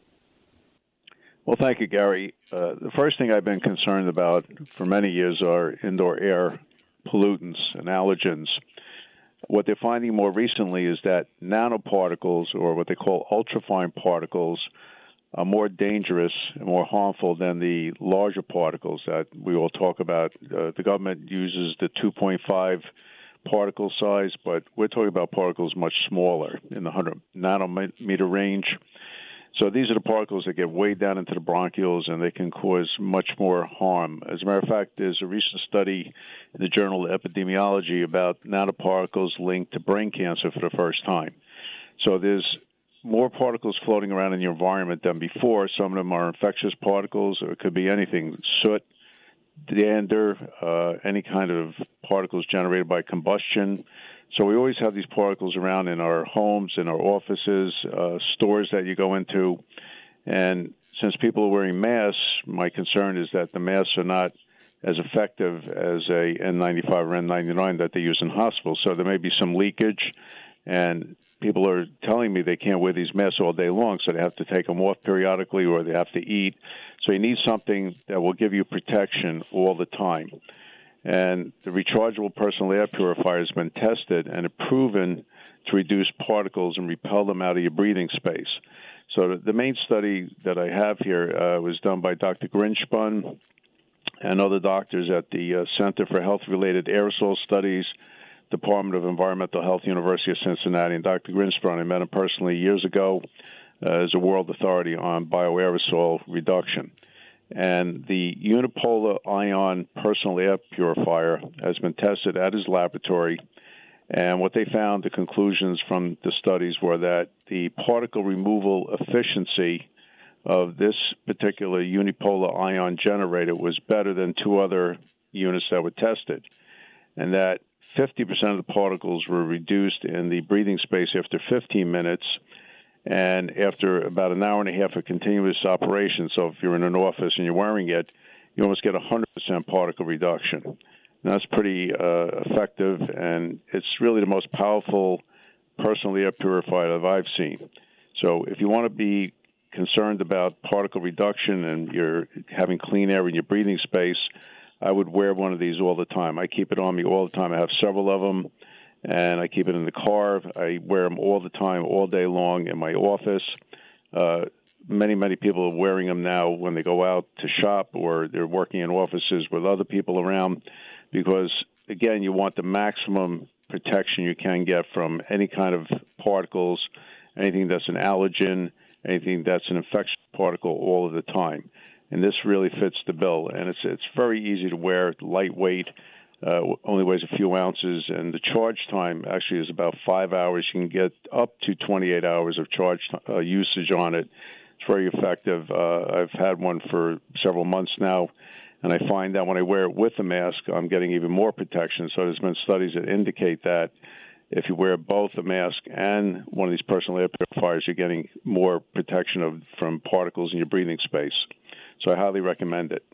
Well, thank you, Gary. Uh, the first thing I've been concerned about for many years are indoor air pollutants and allergens. What they're finding more recently is that nanoparticles, or what they call ultrafine particles, are more dangerous and more harmful than the larger particles that we all talk about. Uh, the government uses the two point five particle size, but we're talking about particles much smaller, in the one hundred nanometer range. So these are the particles that get way down into the bronchioles, and they can cause much more harm. As a matter of fact, there's a recent study in the Journal of Epidemiology about nanoparticles linked to brain cancer for the first time. So there's more particles floating around in your environment than before. Some of them are infectious particles, or it could be anything, soot, dander, uh, any kind of particles generated by combustion. So we always have these particles around in our homes, in our offices, uh, stores that you go into. And since people are wearing masks, my concern is that the masks are not as effective as a N ninety-five or N ninety-nine that they use in hospitals. So there may be some leakage, and people are telling me they can't wear these masks all day long, so they have to take them off periodically, or they have to eat. So you need something that will give you protection all the time. And the rechargeable personal air purifier has been tested and proven to reduce particles and repel them out of your breathing space. So the main study that I have here uh, was done by Doctor Grinspun and other doctors at the uh, Center for Health-Related Aerosol Studies, Department of Environmental Health, University of Cincinnati. And Doctor Grinspun, I met him personally years ago, uh, as a world authority on bioaerosol reduction. And the unipolar ion personal air purifier has been tested at his laboratory. And what they found, the conclusions from the studies were that the particle removal efficiency of this particular unipolar ion generator was better than two other units that were tested. And that fifty percent of the particles were reduced in the breathing space after fifteen minutes, and after about an hour and a half of continuous operation. So if you're in an office and you're wearing it, you almost get one hundred percent particle reduction. And that's pretty uh, effective, and it's really the most powerful personal air purifier that I've seen. So if you want to be concerned about particle reduction and you're having clean air in your breathing space, I would wear one of these all the time. I keep it on me all the time. I have several of them, and I keep it in the car. I wear them all the time, all day long in my office. Uh, many, many people are wearing them now when they go out to shop, or they're working in offices with other people around, because, again, you want the maximum protection you can get from any kind of particles, anything that's an allergen, anything that's an infectious particle all of the time. And this really fits the bill. And it's it's very easy to wear, lightweight, uh, only weighs a few ounces, and the charge time actually is about five hours. You can get up to twenty-eight hours of charge uh, usage on it. It's very effective. Uh, I've had one for several months now, and I find that when I wear it with a mask, I'm getting even more protection. So there's been studies that indicate that if you wear both a mask and one of these personal air purifiers, you're getting more protection of, from particles in your breathing space. So I highly recommend it.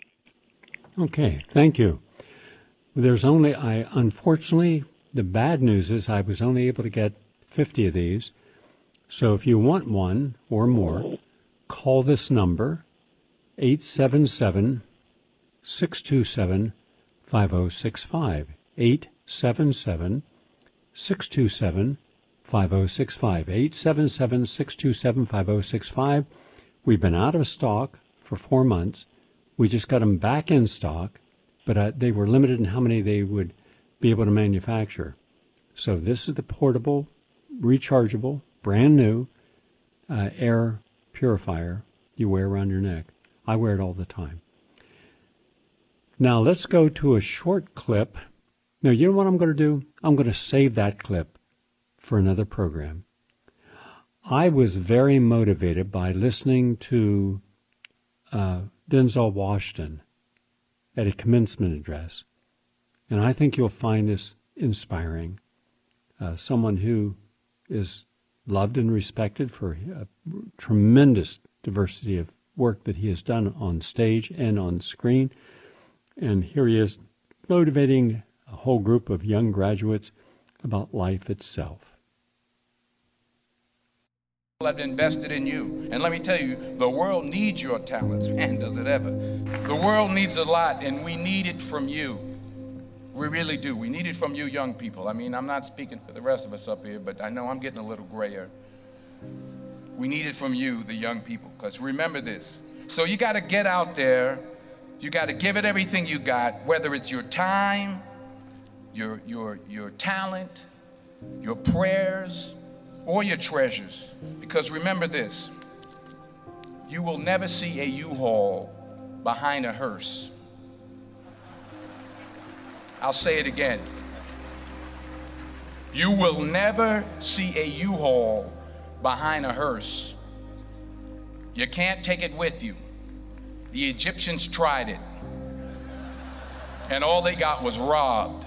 Okay, thank you. There's only, I unfortunately, the bad news is I was only able to get fifty of these. So if you want one or more, call this number, eight seven seven, six two seven, five oh six five, eight seven seven, six two seven, five oh six five, eight seven seven, six two seven, five oh six five. We've been out of stock for four months. We just got them back in stock, but uh, they were limited in how many they would be able to manufacture. So this is the portable, rechargeable, brand new uh, air purifier you wear around your neck. I wear it all the time. Now let's go to a short clip. Now, you know what I'm going to do? I'm going to save that clip for another program. I was very motivated by listening to uh, Denzel Washington at a commencement address. And I think you'll find this inspiring. Uh, someone who is loved and respected for a tremendous diversity of work that he has done on stage and on screen. And here he is motivating a whole group of young graduates about life itself. I've invested in you. And let me tell you, the world needs your talents. Man, does it ever. The world needs a lot, and we need it from you. We really do. We need it from you young people. I mean, I'm not speaking for the rest of us up here, but I know I'm getting a little grayer. We need it from you, the young people, because remember this. So you got to get out there. You got to give it everything you got, whether it's your time, your, your, your talent, your prayers, or your treasures. Because remember this, you will never see a U-Haul behind a hearse. I'll say it again. You will never see a U-Haul behind a hearse. You can't take it with you. The Egyptians tried it, and all they got was robbed.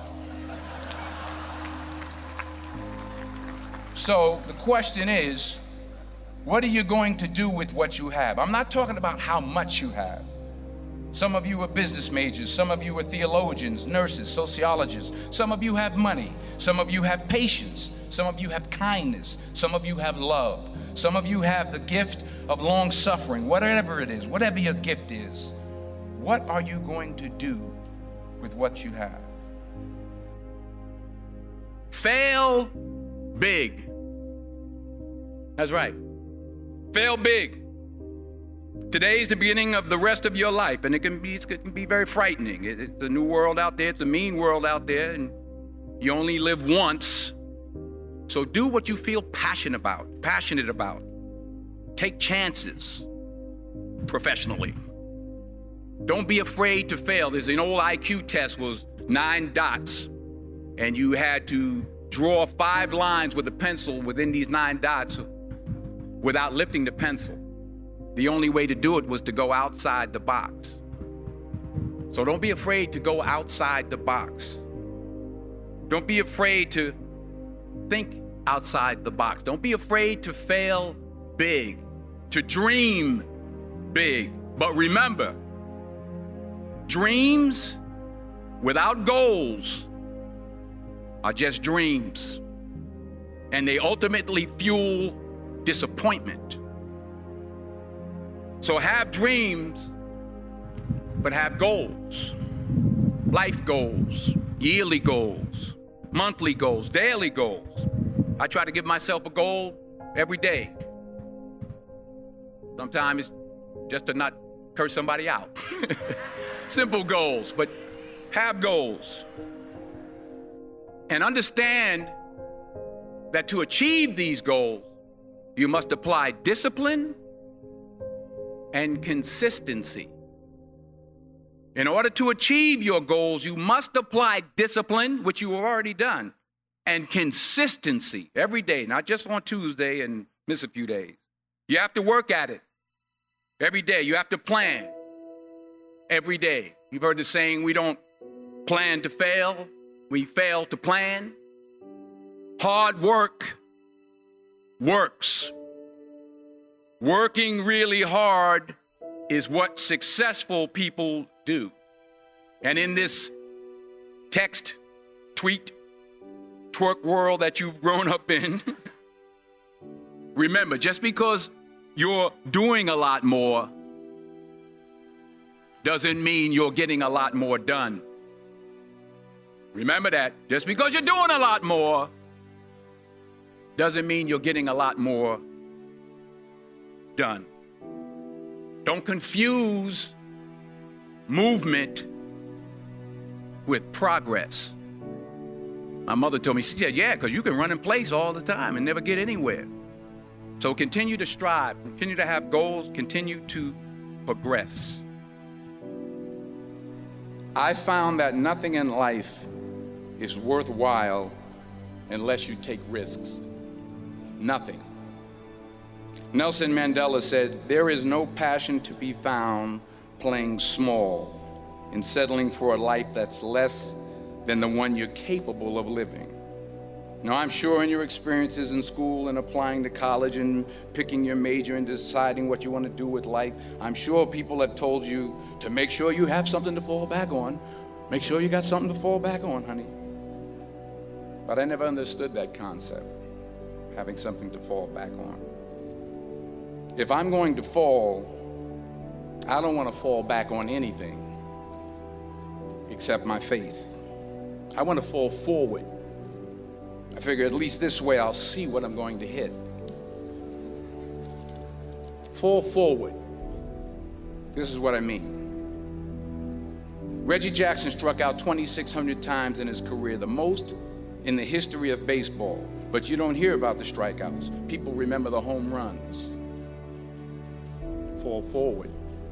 So the question is, what are you going to do with what you have? I'm not talking about how much you have. Some of you are business majors, some of you are theologians, nurses, sociologists. Some of you have money, some of you have patience, some of you have kindness, some of you have love. Some of you have the gift of long suffering, whatever it is, whatever your gift is. What are you going to do with what you have? Fail big. That's right. Fail big. Today's the beginning of the rest of your life, and it can be, it can be very frightening. It, it's a new world out there. It's a mean world out there, and you only live once. So do what you feel passionate about, passionate about. Take chances professionally. Don't be afraid to fail. There's an old I Q test, was nine dots, and you had to draw five lines with a pencil within these nine dots without lifting the pencil. The only way to do it was to go outside the box. So don't be afraid to go outside the box. Don't be afraid to think outside the box. Don't be afraid to fail big, to dream big. But remember, dreams without goals are just dreams, and they ultimately fuel disappointment. So have dreams, but have goals. Life goals, yearly goals, monthly goals, daily goals. I try to give myself a goal every day. Sometimes it's just to not curse somebody out. Simple goals, but have goals. And understand that to achieve these goals, you must apply discipline and consistency. In order to achieve your goals, you must apply discipline, which you have already done, and consistency every day, not just on Tuesday and miss a few days. You have to work at it every day. You have to plan every day. You've heard the saying, we don't plan to fail, we fail to plan. Hard work works. Working really hard is what successful people do. And in this text, tweet, twerk world that you've grown up in, remember, just because you're doing a lot more doesn't mean you're getting a lot more done. Remember that. Just because you're doing a lot more doesn't mean you're getting a lot more done. Don't confuse movement with progress. My mother told me, she said, yeah, because you can run in place all the time and never get anywhere. So continue to strive, continue to have goals, continue to progress. I found that nothing in life is worthwhile unless you take risks. Nothing. Nelson Mandela said, there is no passion to be found playing small and settling for a life that's less than the one you're capable of living. Now, I'm sure in your experiences in school and applying to college and picking your major and deciding what you want to do with life, I'm sure people have told you to make sure you have something to fall back on. Make sure you got something to fall back on, honey. But I never understood that concept, having something to fall back on. If I'm going to fall, I don't want to fall back on anything except my faith. I want to fall forward. I figure at least this way I'll see what I'm going to hit. Fall forward. This is what I mean. Reggie Jackson struck out twenty-six hundred times in his career, the most in the history of baseball. But you don't hear about the strikeouts. People remember the home runs. Fall forward.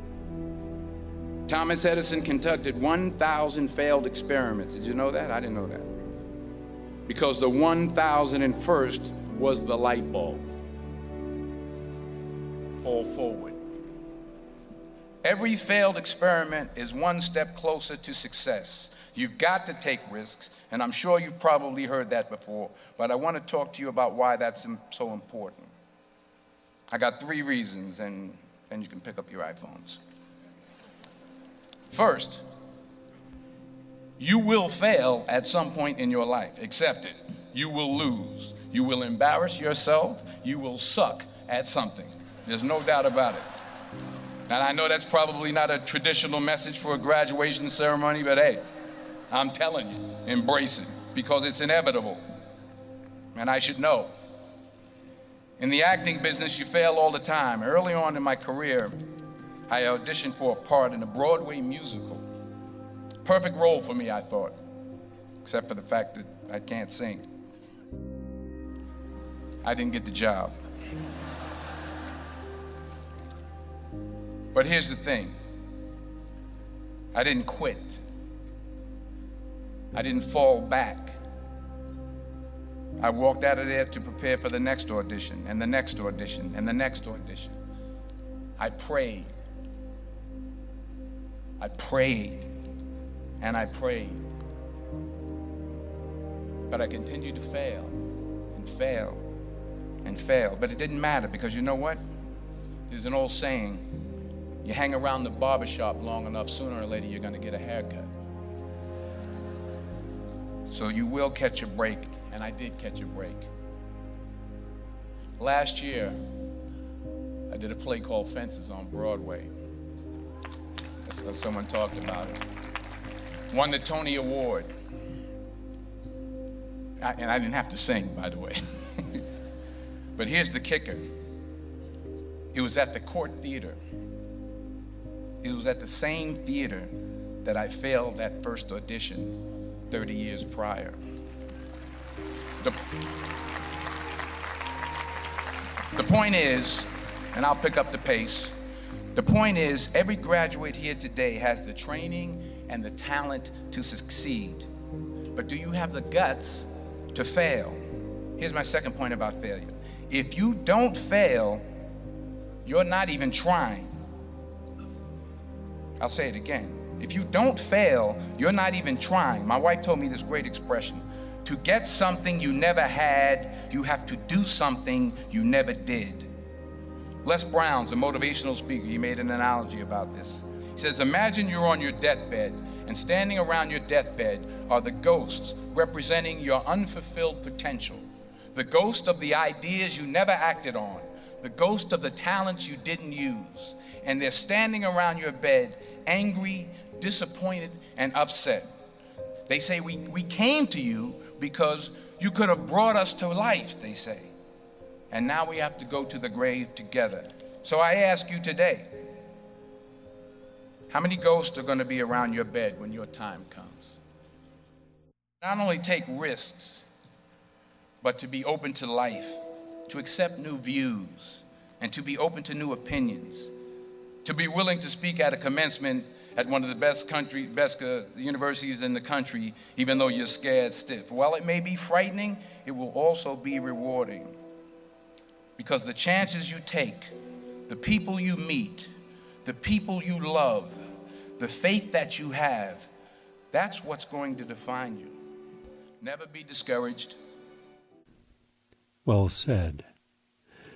Thomas Edison conducted one thousand failed experiments. Did you know that? I didn't know that. Because the one thousand first was the light bulb. Fall forward. Every failed experiment is one step closer to success. You've got to take risks, and I'm sure you've probably heard that before, but I want to talk to you about why that's so important. I got three reasons, and then you can pick up your iPhones. First, you will fail at some point in your life. Accept it. You will lose. You will embarrass yourself. You will suck at something. There's no doubt about it. And I know that's probably not a traditional message for a graduation ceremony, but hey, I'm telling you, embrace it, because it's inevitable. And I should know. In the acting business, you fail all the time. Early on in my career, I auditioned for a part in a Broadway musical. Perfect role for me, I thought, except for the fact that I can't sing. I didn't get the job. But here's the thing. I didn't quit. I didn't fall back. I walked out of there to prepare for the next audition, and the next audition, and the next audition. I prayed. I prayed, and I prayed. But I continued to fail, and fail, and fail. But it didn't matter, because you know what? There's an old saying, you hang around the barbershop long enough, sooner or later you're going to get a haircut. So you will catch a break, and I did catch a break. Last year, I did a play called Fences on Broadway. So someone talked about it. Won the Tony Award. I, and I didn't have to sing, by the way. But here's the kicker. It was at the Court Theater. It was at the same theater that I failed that first audition thirty years prior. The, the point is, and I'll pick up the pace, the point is, every graduate here today has the training and the talent to succeed. But do you have the guts to fail? Here's my second point about failure. If you don't fail, you're not even trying. I'll say it again. If you don't fail, you're not even trying. My wife told me this great expression. To get something you never had, you have to do something you never did. Les Brown's a motivational speaker. He made an analogy about this. He says, imagine you're on your deathbed, and standing around your deathbed are the ghosts representing your unfulfilled potential. The ghost of the ideas you never acted on. The ghost of the talents you didn't use. And they're standing around your bed, angry, disappointed, and upset. They say, we, we came to you because you could have brought us to life, they say. And now we have to go to the grave together. So I ask you today, how many ghosts are going to be around your bed when your time comes? Not only take risks, but to be open to life, to accept new views, and to be open to new opinions, to be willing to speak at a commencement at one of the best country, best uh, universities in the country, even though you're scared stiff. While it may be frightening, it will also be rewarding. Because the chances you take, the people you meet, the people you love, the faith that you have, that's what's going to define you. Never be discouraged. Well said.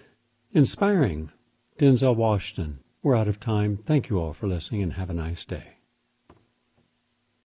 Inspiring. Denzel Washington. We're out of time. Thank you all for listening and have a nice day.